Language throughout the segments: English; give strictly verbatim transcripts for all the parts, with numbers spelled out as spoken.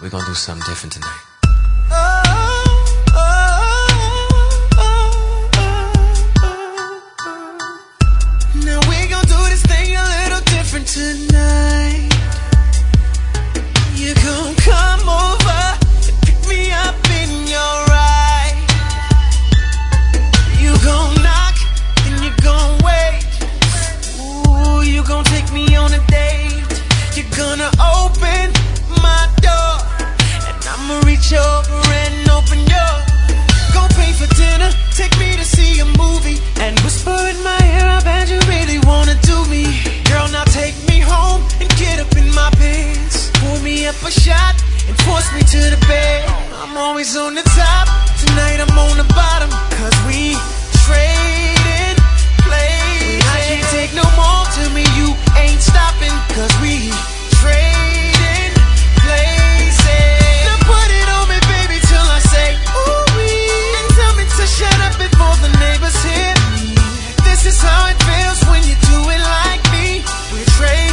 We're gonna do something different tonight. Now we gon' do this thing a little different tonight. You gon' come over and pick me up in your ride. You gon' knock and you gon' wait. Ooh, you gon' take me on a date. You're gonna open my door, and I'ma reach over and open yours. Gon' pay for dinner, take me to see a movie, and whisper in my ear, I bet you really wanna do me. Girl, now take me home and get up in my pants. Pour me up a shot and force me to the bed. I'm always on the top, tonight I'm on the bottom, cause we trading places. I can't take no more, tell me you ain't stopping, cause we trading places. Now put it on me, baby, till I say ooh-wee, and tell me to shut up before the neighbors hear me. This is how it feels when you do it like me. We're trading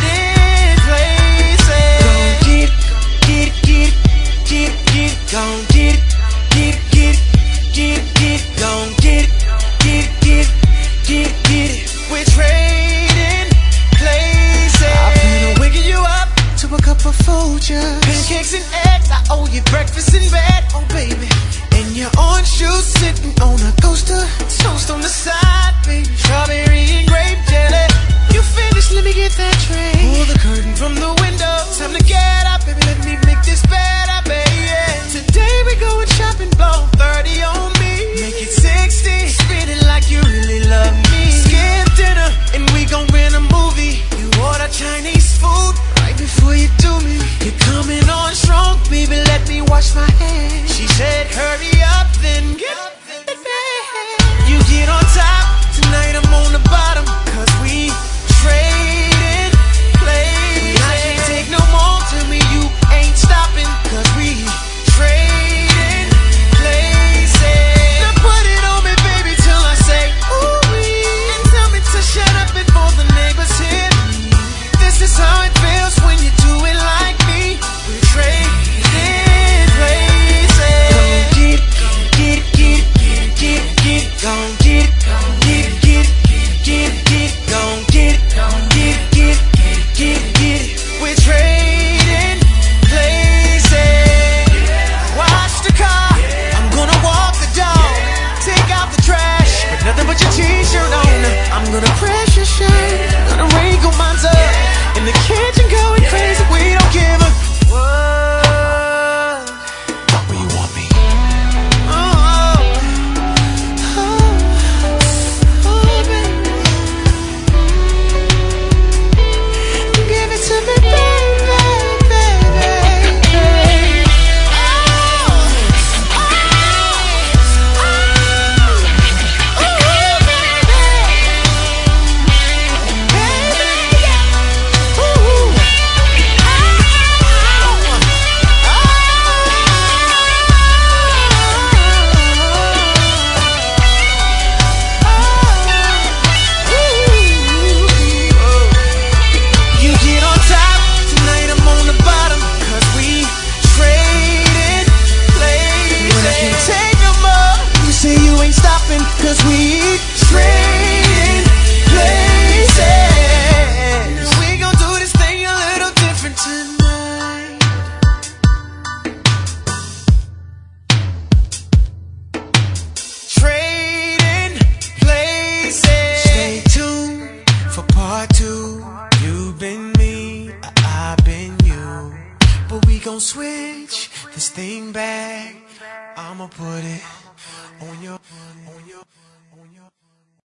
places. Gon' get it, get it, get it, get it, get it. Gon' get it, get it, get it, get it, get it. Gon' get it, get it, get it, get it, get it. We're trading places. I've been waking you up to a cup of Folger, pancakes and eggs. I owe you breakfast in bed, oh baby. And your orange juice sitting on a coaster, toast on the side, baby. Strawberry and grape jelly. You finished, let me get that tray. Pull the curtain from the window. Time to get up, baby. Let me make this better, baby. Today we going shopping, blow thirty on me. Make it sixty, spin it like you really love me. Skip dinner and we gon' rent a movie. You order Chinese food right before you do me. You're coming on strong, baby. Let me wash my hands. She said, hurry up, then get up. You get on top, tonight I'm on the bottom, cause we trading places. I can't take no more, tell me you ain't stopping, cause we trading places. Now put it on me, baby, till I say ooh-wee, and tell me to shut up before the neighbors hear me. This is how it feels when you do it like me. We're trading places. Get it, get it, get it, get it, gon' get it, get it, get it, get it, get it, gon' get it, get it, get it, get it, get it. We're trading places. Wash the car, I'm gonna walk the dog, take out the trash, but nothing but your t-shirt on. I'm gonna press your shirt, gonna wrinkle mine up in the kitchen, going crazy. We don't give a what. Where you want me? Cause we trading places. Now we gon' do this thing a little different tonight. Trading places. Stay tuned for part two. You've been me, I've been you, but we gon' switch this thing back. I'ma put it on your, on your